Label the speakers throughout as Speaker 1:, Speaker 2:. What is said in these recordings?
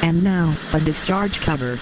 Speaker 1: And now, a discharge cover.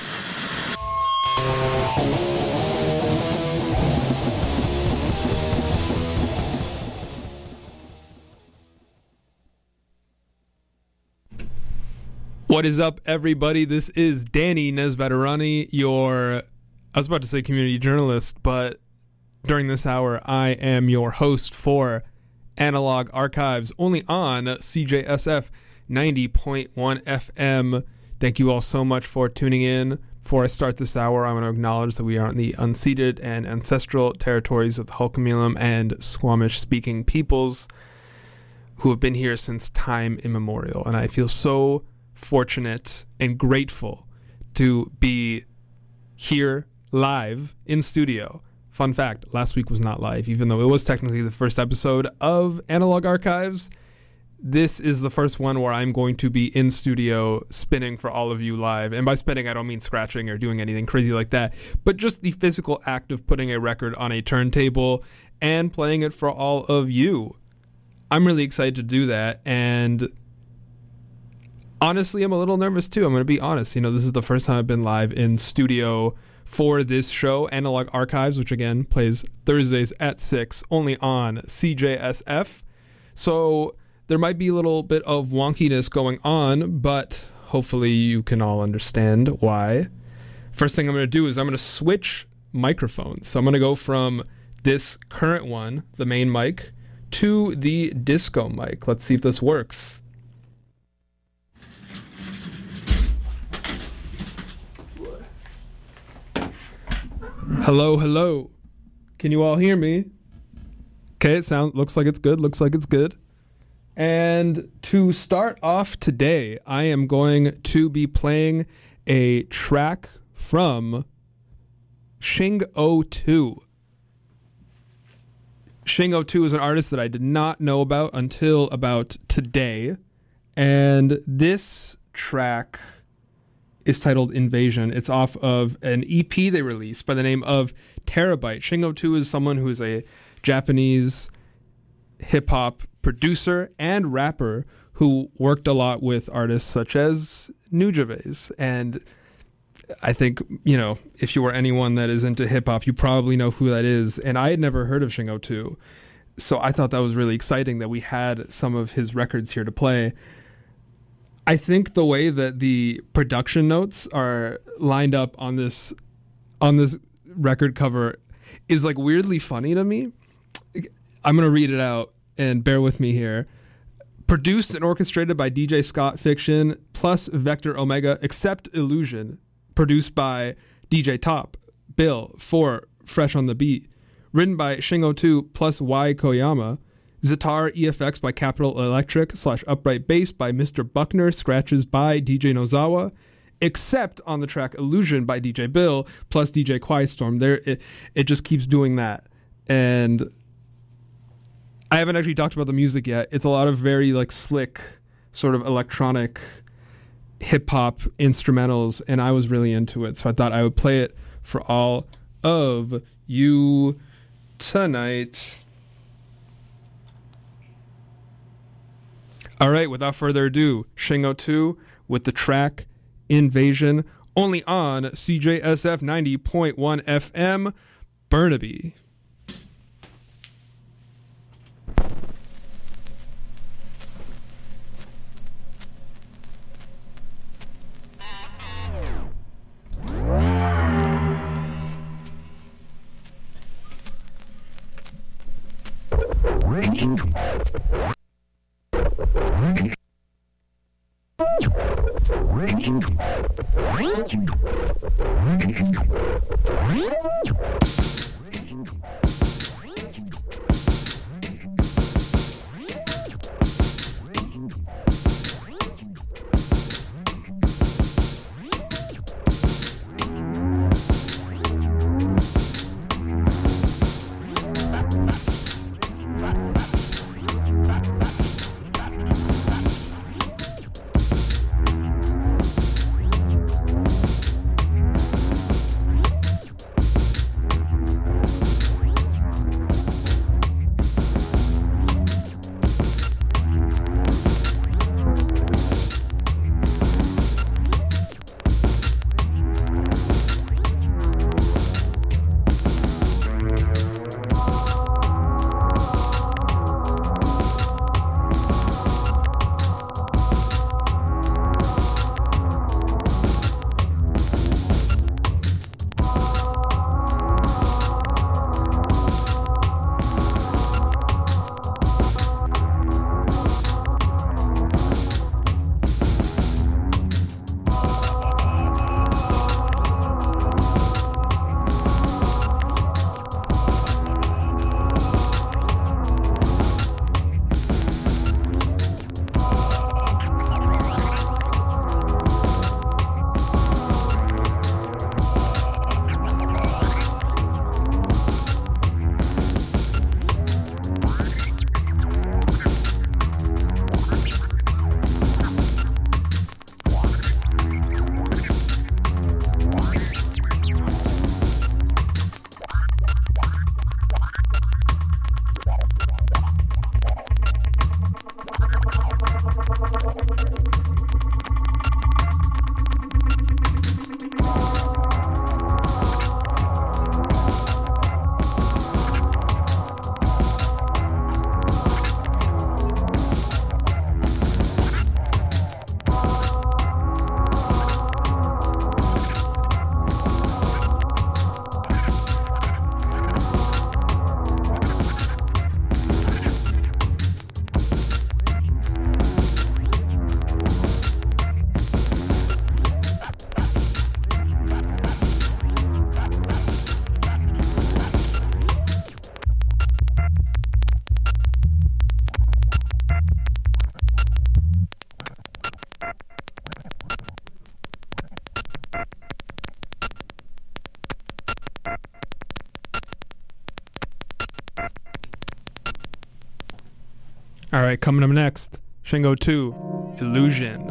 Speaker 2: What is up, everybody? This is Danny Nesvatarani, I was about to say community journalist, but during this hour, I am your host for Analog Archives, only on CJSF 90.1 FM. Thank you all so much for tuning in. Before I start this hour, I want to acknowledge that we are in the unceded and ancestral territories of the Hul'qumi'num and Squamish-speaking peoples who have been here since time immemorial, and I feel so fortunate and grateful to be here live in studio. Fun fact, last week was not live, even though it was technically the first episode of Analog Archives. This is the first one where I'm going to be in studio spinning for all of you live. And by spinning, I don't mean scratching or doing anything crazy like that, but just the physical act of putting a record on a turntable and playing it for all of you. I'm really excited to do that, and honestly, I'm a little nervous too. I'm going to be honest. This is the first time I've been live in studio for this show, Analog Archives, which again plays Thursdays at 6, only on CJSF. So there might be a little bit of wonkiness going on, but hopefully you can all understand why. First thing I'm going to do is I'm going to switch microphones. So I'm going to go from this current one, the main mic, to the disco mic. Let's see if this works. Hello. Can you all hear me? Okay, looks like it's good. And to start off today, I am going to be playing a track from Shing02. Shing02 is an artist that I did not know about until about today. And this track is titled Invasion. It's off of an EP they released by the name of Terabyte. Shing02 is someone who is a Japanese hip-hop producer and rapper who worked a lot with artists such as Nujabes. And I think, if you are anyone that is into hip-hop, you probably know who that is. And I had never heard of Shing02. So I thought that was really exciting that we had some of his records here to play. I think the way that the production notes are lined up on this record cover is like weirdly funny to me. I'm going to read it out and bear with me here. Produced and orchestrated by DJ Scott Fiction plus Vector Omega except Illusion. Produced by DJ Top, Bill, for Fresh on the Beat. Written by Shing02 plus Y Koyama. Zitar EFX by Capital Electric / Upright Bass by Mr. Buckner, scratches by DJ Nozawa, except on the track Illusion by DJ Bill plus DJ Quietstorm. It just keeps doing that. And I haven't actually talked about the music yet. It's a lot of very slick sort of electronic hip-hop instrumentals, and I was really into it. So I thought I would play it for all of you tonight. All right, without further ado, Shing02 with the track Invasion, only on CJSF 90.1 FM, Burnaby. All right, coming up next, Shingo 2, Illusion.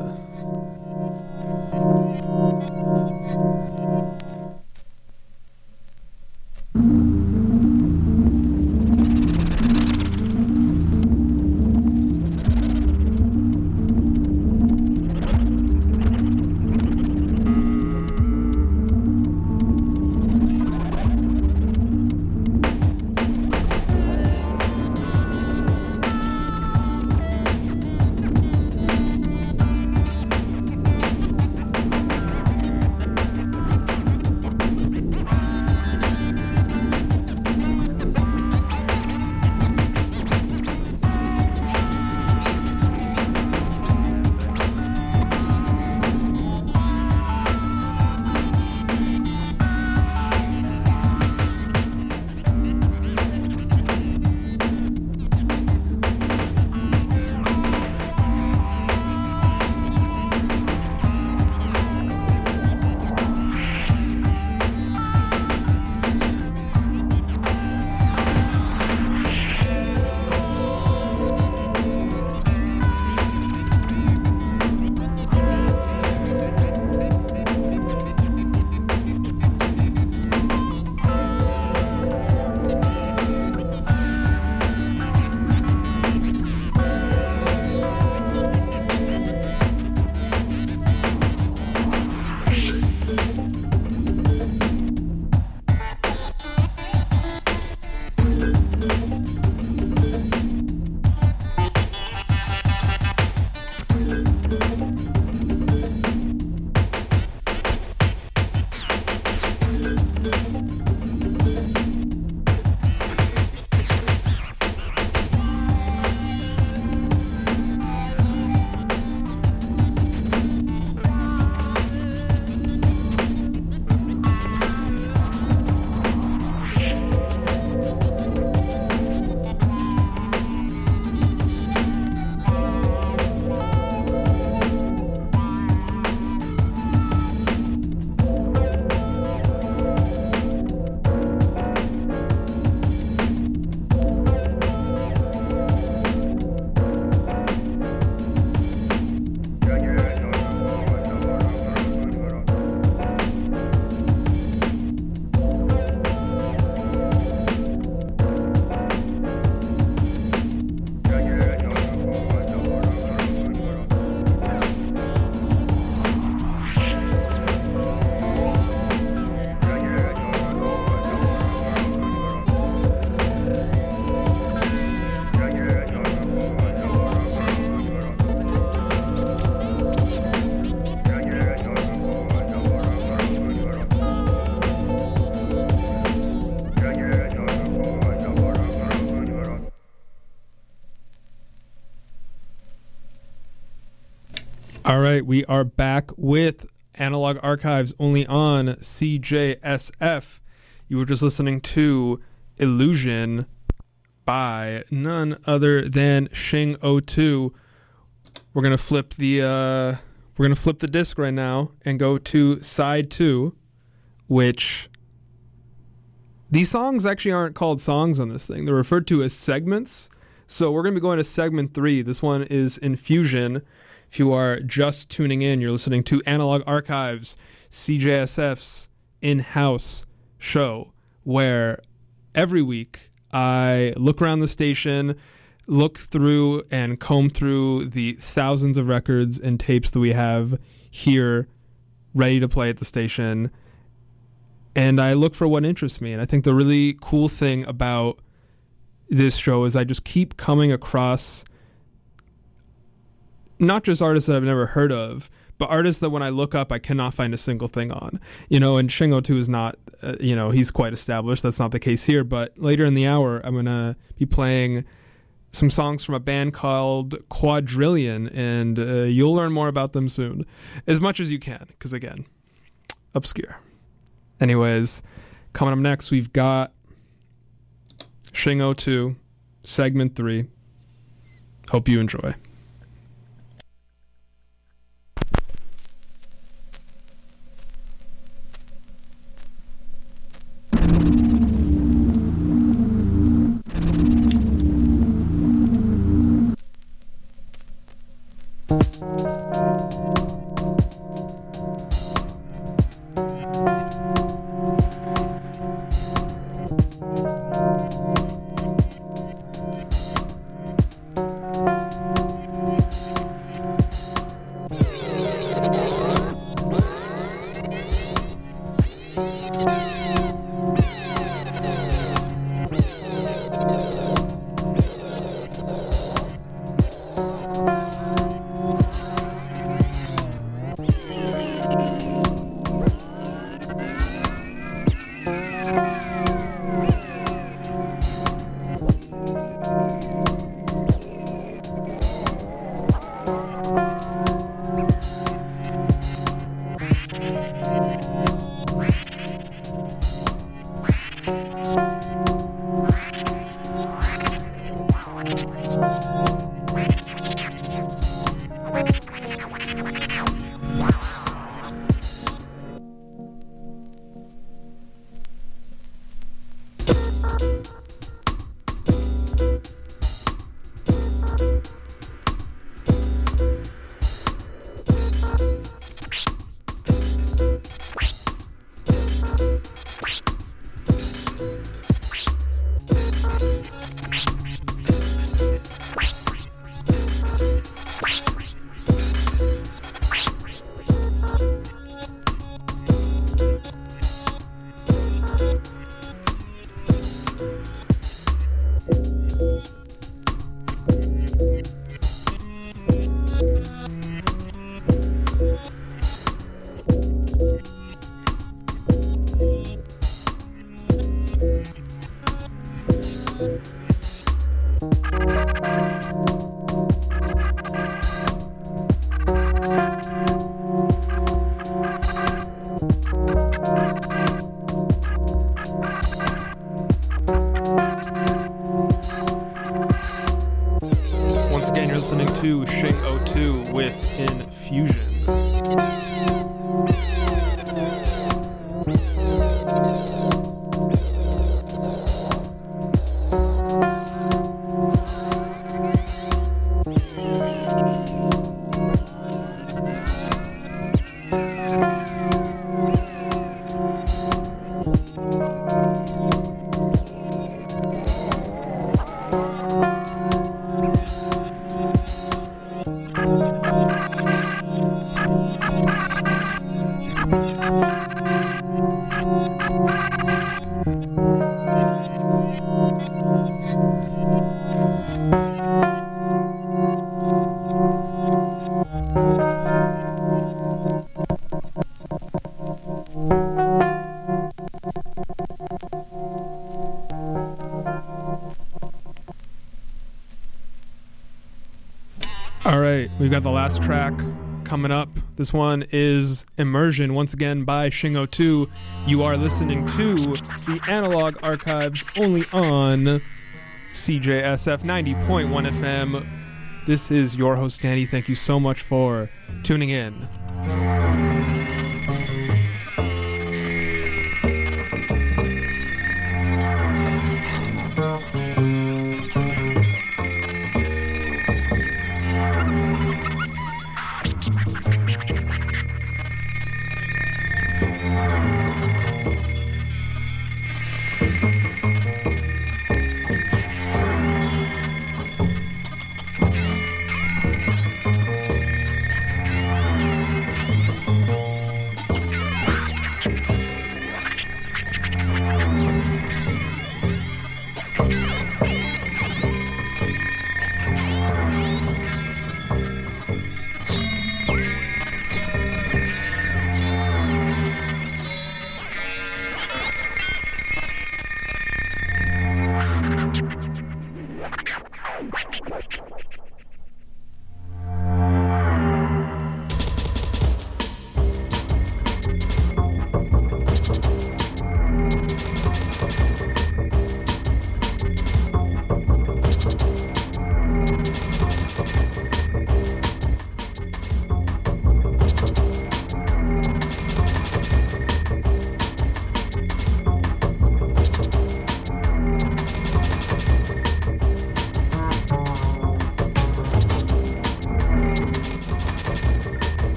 Speaker 2: All right, we are back with Analog Archives only on CJSF. You were just listening to Illusion by none other than Shing02. We're gonna flip the disc right now and go to side 2, which these songs actually aren't called songs on this thing. They're referred to as segments. So we're gonna be going to segment 3. This one is Infusion. If you are just tuning in, you're listening to Analog Archives, CJSF's in-house show, where every week I look around the station, look through and comb through the thousands of records and tapes that we have here ready to play at the station, and I look for what interests me. And I think the really cool thing about this show is I just keep coming across not just artists that I've never heard of, but artists that when I look up, I cannot find a single thing on. And Shing02 is not, he's quite established. That's not the case here. But later in the hour, I'm going to be playing some songs from a band called Quadrillion, and you'll learn more about them soon. As much as you can, because, again, obscure. Anyways, coming up next, we've got Shing02, segment 3. Hope you enjoy. Listening to Shake O2 with Infusion. All right, we've got the last track coming up. This one is Immersion, once again by Shing02. You are listening to the Analog Archives only on CJSF 90.1 FM. This is your host, Danny. Thank you so much for tuning in.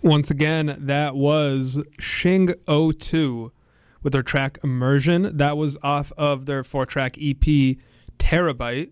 Speaker 2: Once again, that was Shing O2 with their track Immersion. That was off of their 4-track EP Terabyte.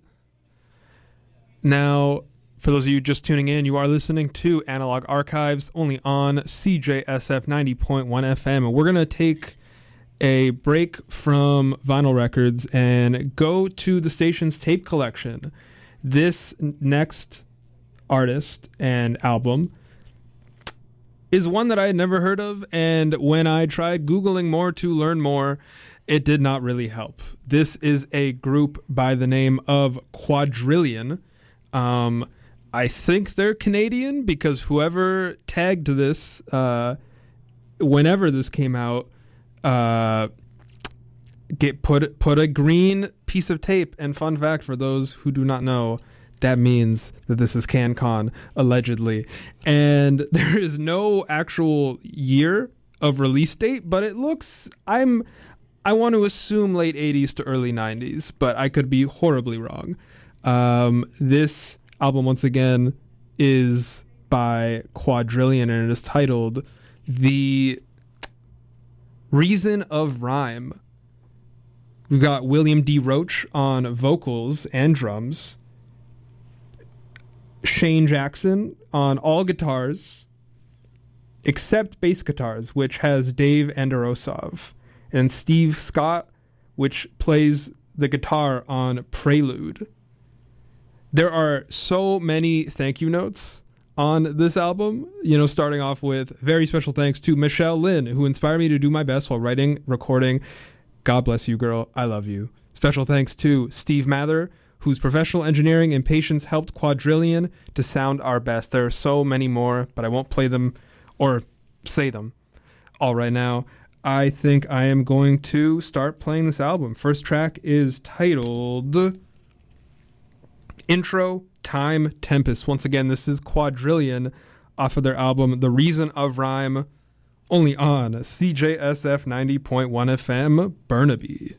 Speaker 2: Now, for those of you just tuning in, you are listening to Analog Archives only on CJSF 90.1 FM. And we're going to take a break from vinyl records and go to the station's tape collection. This next artist and album is one that I had never heard of, and when I tried Googling more to learn more, it did not really help. This is a group by the name of Quadrillion. I think they're Canadian because whoever tagged this, whenever this came out, put a green piece of tape. And fun fact for those who do not know, that means that this is CanCon, allegedly. And there is no actual year of release date, but it looks, I want to assume late 80s to early 90s, but I could be horribly wrong. This album, once again, is by Quadrillion, and it is titled The Reason of Rhyme. We've got William D. Roach on vocals and drums, Shane Jackson on all guitars, except bass guitars, which has Dave Androsov, and Steve Scott, which plays the guitar on Prelude. There are so many thank you notes on this album, starting off with very special thanks to Michelle Lynn, who inspired me to do my best while writing, recording. God bless you, girl. I love you. Special thanks to Steve Mather, whose professional engineering and patience helped Quadrillion to sound our best. There are so many more, but I won't play them or say them all right now. I think I am going to start playing this album. First track is titled Intro, Time, Tempest. Once again, this is Quadrillion off of their album The Reason of Rhyme, only on CJSF 90.1 FM, Burnaby.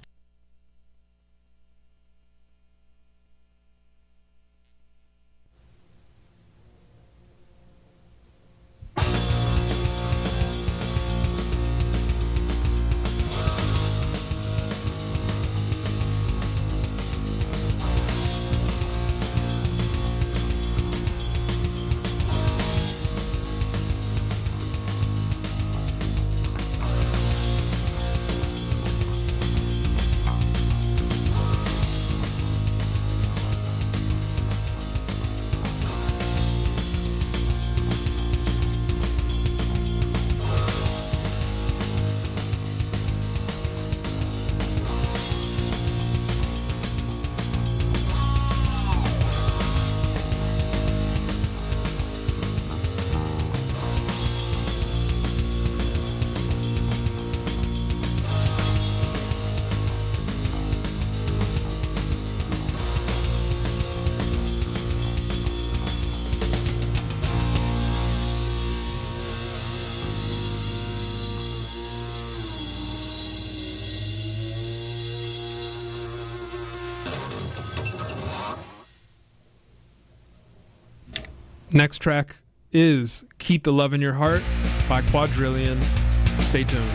Speaker 2: Next track is Keep the Love in Your Heart by Quadrillion. Stay tuned.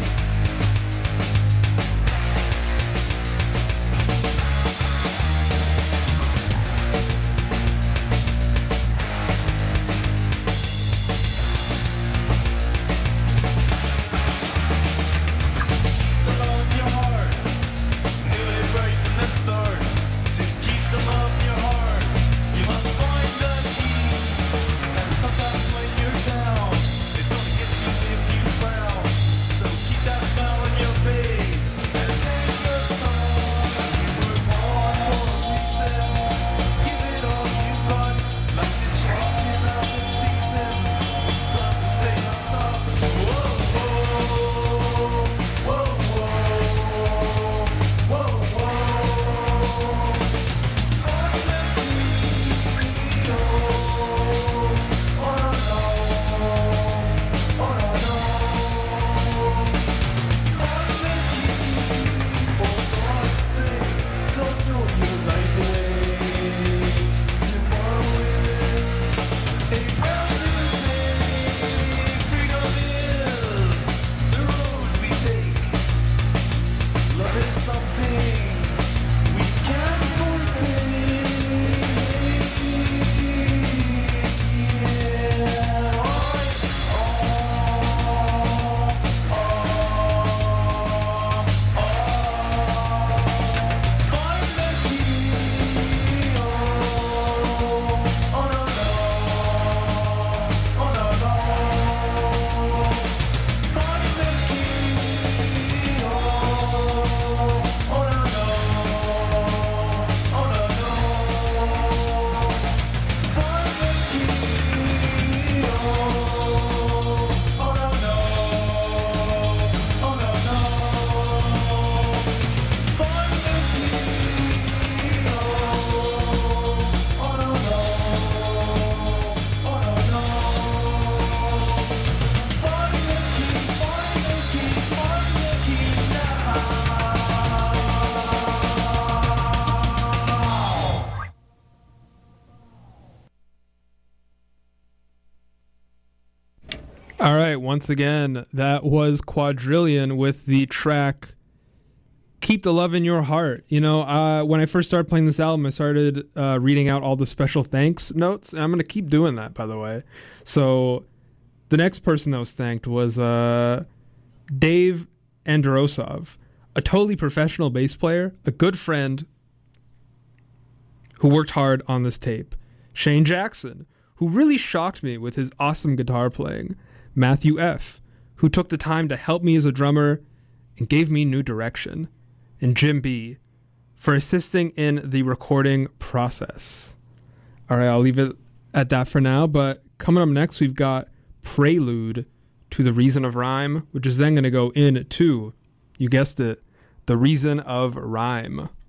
Speaker 3: Sometimes when you're down, it's gonna get you if you frown. So keep that
Speaker 2: All right, once again, that was Quadrillion with the track Keep the Love in Your Heart. You know, when I first started playing this album, I started reading out all the special thanks notes, and I'm going to keep doing that, by the way. So the next person that was thanked was Dave Androsov, a totally professional bass player, a good friend who worked hard on this tape. Shane Jackson, who really shocked me with his awesome guitar playing. Matthew F., who took the time to help me as a drummer and gave me new direction. And Jim B., for assisting in the recording process. All right, I'll leave it at that for now, but coming up next, we've got Prelude to the Reason of Rhyme, which is then going to go into, you guessed it, the Reason of Rhyme.